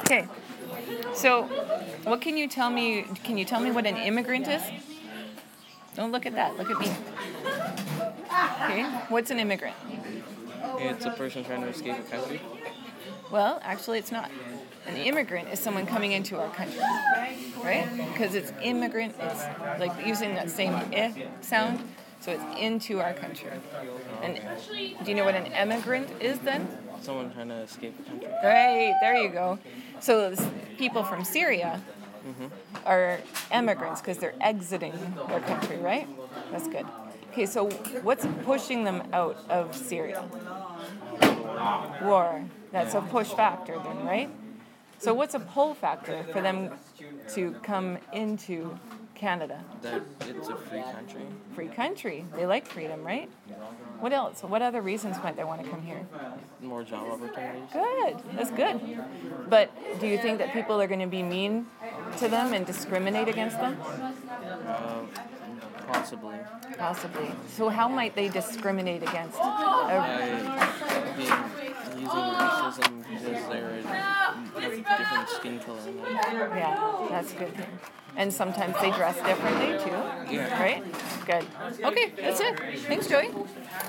Okay. So, what can you tell me? Can you tell me what an immigrant is? Don't look at that. Look at me. Okay. What's an immigrant? It's a person trying to escape a country. Well, actually, it's not. An immigrant is someone coming into our country, right? Because it's immigrant. It's like using that same sound. So it's into our country. And do you know what an emigrant is then? Someone trying to escape a country. Right, there you go. So people from Syria are immigrants because they're exiting their country, right? That's good. Okay, so what's pushing them out of Syria? War. That's a push factor then, right? So what's a pull factor for them to come into Canada? That it's a free country. Free country. They like freedom, right? What else? What other reasons might they want to come here? More job opportunities. Good. That's good. But do you think that people are going to be mean to them and discriminate against them? Possibly. Possibly. So how might they discriminate against? Using racism because they have different skin color. Yeah, that's a good thing. And sometimes they dress differently too. Yeah. Right? Good. Okay, that's it. Thanks, Joey.